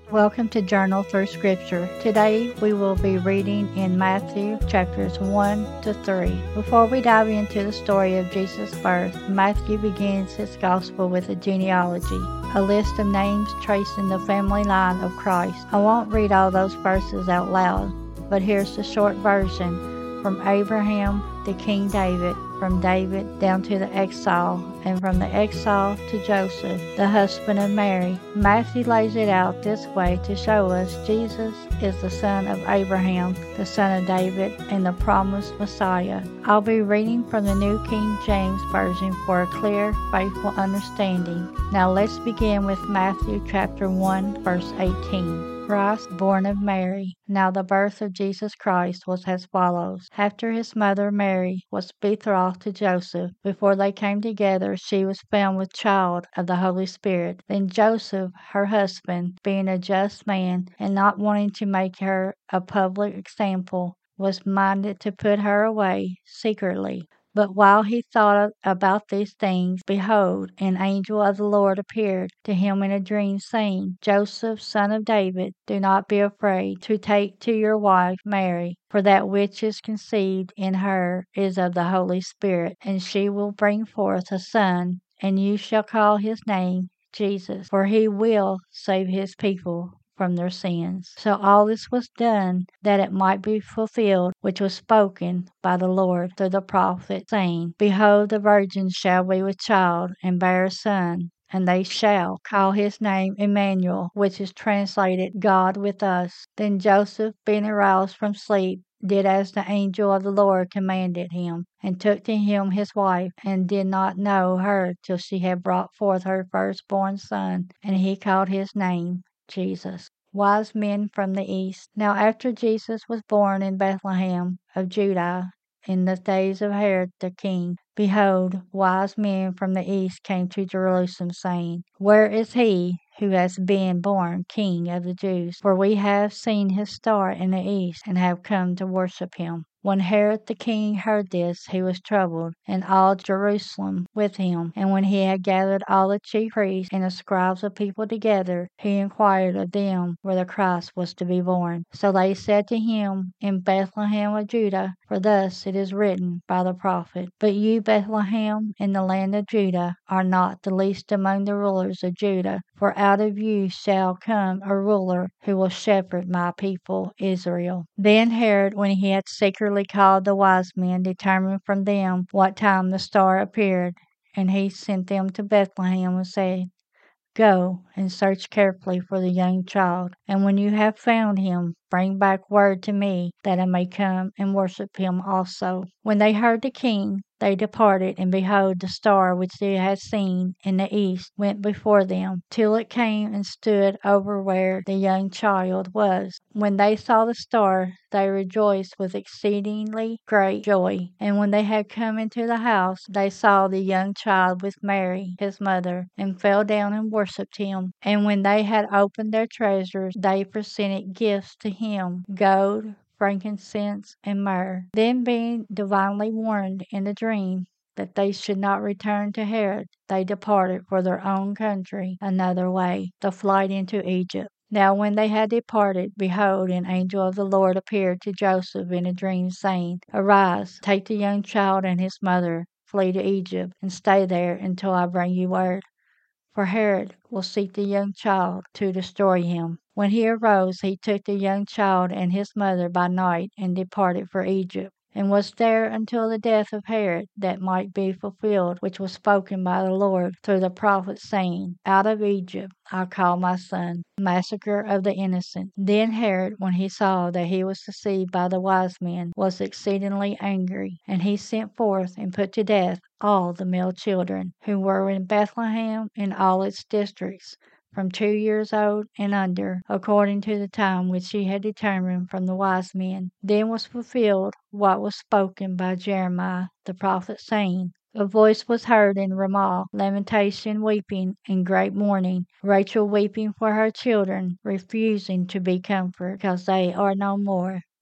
Welcome to Journal Through Scripture. Today we will be reading in Matthew chapters 1 to 3. Before we dive into the story of Jesus' birth, Matthew begins his gospel with a genealogy, a list of names tracing the family line of Christ. I won't read all those verses out loud, but here's the short version. From Abraham to King David, from David down to the exile, and from the exile to Joseph, the husband of Mary. Matthew lays it out this way to show us Jesus is the son of Abraham, the son of David, and the promised Messiah. I'll be reading from the New King James Version for a clear, faithful understanding. Now let's begin with Matthew chapter 1, verse 18. Christ, born of Mary. Now the birth of Jesus Christ was as follows. After his mother Mary was betrothed to Joseph, before they came together, she was found with child of the Holy Spirit. Then Joseph, her husband, being a just man, and not wanting to make her a public example, was minded to put her away secretly. But while he thought about these things, behold, an angel of the Lord appeared to him in a dream, saying, Joseph, son of David, do not be afraid to take to your wife Mary, for that which is conceived in her is of the Holy Spirit, and she will bring forth a son, and you shall call his name Jesus, for he will save his people from their sins. So all this was done that it might be fulfilled which was spoken by the Lord through the prophet, saying, Behold, the virgin shall be with child, and bear a son, and they shall call his name Emmanuel, which is translated God with us. Then Joseph, being aroused from sleep, did as the angel of the Lord commanded him, and took to him his wife, and did not know her till she had brought forth her firstborn son, and he called his name Jesus. Wise men from the east. Now after Jesus was born in Bethlehem of Judah, in the days of Herod the king, behold, wise men from the east came to Jerusalem, saying, Where is he who has been born King of the Jews? For we have seen his star in the east, and have come to worship him. When Herod the king heard this, he was troubled, and all Jerusalem with him. And when he had gathered all the chief priests and the scribes of people together, he inquired of them where the Christ was to be born. So they said to him, In Bethlehem of Judah, for thus it is written by the prophet, But you, Bethlehem, in the land of Judah, are not the least among the rulers of Judah, for out of you shall come a ruler who will shepherd my people Israel. Then Herod, when he had secretly called the wise men, determined from them what time the star appeared, and he sent them to Bethlehem and said, Go and search carefully for the young child, and when you have found him, bring back word to me, that I may come and worship him also. When they heard the king, they departed, and behold, the star which they had seen in the east went before them, till it came and stood over where the young child was. When they saw the star, they rejoiced with exceedingly great joy. And when they had come into the house, they saw the young child with Mary, his mother, and fell down and worshipped him. And when they had opened their treasures, they presented gifts to him, gold, frankincense, and myrrh. Then, being divinely warned in a dream that they should not return to Herod, they departed for their own country another way, the flight into Egypt. Now when they had departed, behold, an angel of the Lord appeared to Joseph in a dream, saying, Arise, take the young child and his mother, flee to Egypt, and stay there until I bring you word. For Herod will seek the young child to destroy him. When he arose, he took the young child and his mother by night and departed for Egypt, and was there until the death of Herod, that might be fulfilled which was spoken by the Lord through the prophet, saying, Out of Egypt I call my son. Massacre of the innocent. Then Herod, when he saw that he was deceived by the wise men, was exceedingly angry, and he sent forth and put to death all the male children who were in Bethlehem and all its districts, from 2 years old and under, according to the time which he had determined from the wise men. Then was fulfilled what was spoken by Jeremiah the prophet, saying, A voice was heard in Ramah, lamentation, weeping, and great mourning, Rachel weeping for her children, refusing to be comforted, because they are no more.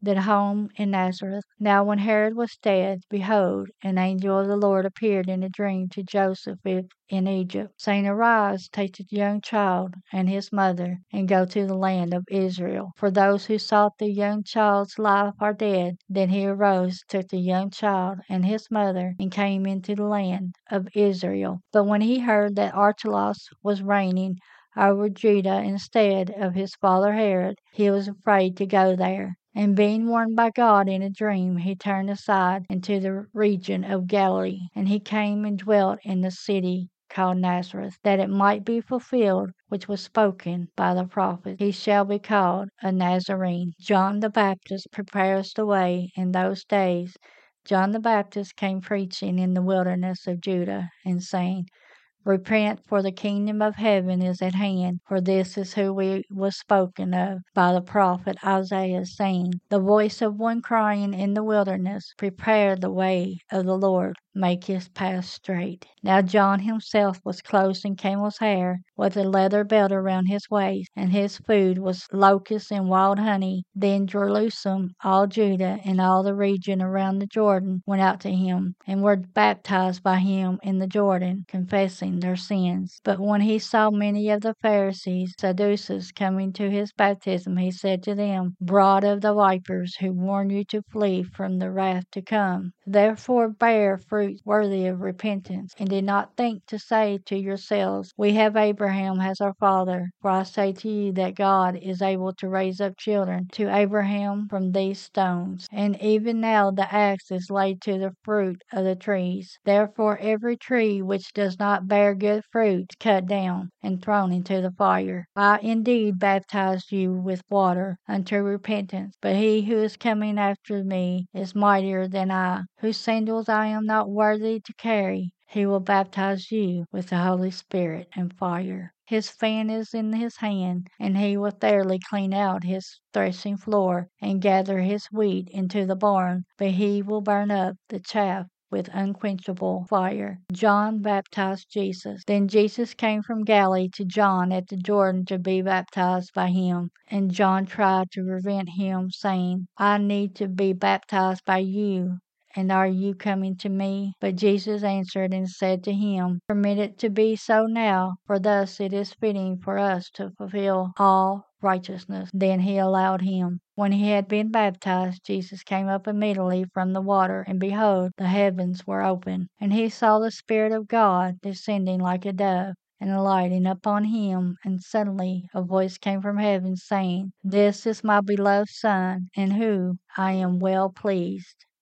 that home in Nazareth. Now when Herod was dead, behold, an angel of the Lord appeared in a dream to Joseph in Egypt, saying, Arise, take the young child and his mother, and go to the land of Israel. For those who sought the young child's life are dead. Then he arose, took the young child and his mother, and came into the land of Israel. But when he heard that Archelaus was reigning over Judah instead of his father Herod, he was afraid to go there. And being warned by God in a dream, he turned aside into the region of Galilee. And he came and dwelt in the city called Nazareth, that it might be fulfilled which was spoken by the prophet, He shall be called a Nazarene. John the Baptist prepares the way in those days. John the Baptist came preaching in the wilderness of Judah, and saying, Repent, for the kingdom of heaven is at hand. For this is who was spoken of by the prophet Isaiah, saying, The voice of one crying in the wilderness, Prepare the way of the Lord, make his path straight. Now John himself was clothed in camel's hair, with a leather belt around his waist, and his food was locusts and wild honey. Then Jerusalem, all Judah, and all the region around the Jordan went out to him, and were baptized by him in the Jordan, confessing their sins. But when he saw many of the Pharisees, Sadducees, coming to his baptism, he said to them, Brood of the vipers, who warn you to flee from the wrath to come. Therefore bear fruit worthy of repentance, and did not think to say to yourselves, We have Abraham as our father. For I say to you that God is able to raise up children to Abraham from these stones. And even now the axe is laid to the fruit of the trees. Therefore every tree which does not bear good fruit is cut down and thrown into the fire. I indeed baptized you with water unto repentance, but he who is coming after me is mightier than I, whose sandals I am not worthy to carry. He will baptize you with the Holy Spirit and fire. His fan is in his hand, and he will thoroughly clean out his threshing floor and gather his wheat into the barn, but he will burn up the chaff with unquenchable fire. John baptized Jesus. Then Jesus came from Galilee to John at the Jordan to be baptized by him. And John tried to prevent him, saying, I need to be baptized by you, and are you coming to me? But Jesus answered and said to him, Permit it to be so now, for thus it is fitting for us to fulfill all righteousness. Then he allowed him. When he had been baptized, Jesus came up immediately from the water, and behold, the heavens were opened, and he saw the Spirit of God descending like a dove and alighting upon him. And suddenly a voice came from heaven, saying, This is my beloved Son, in whom I am well pleased.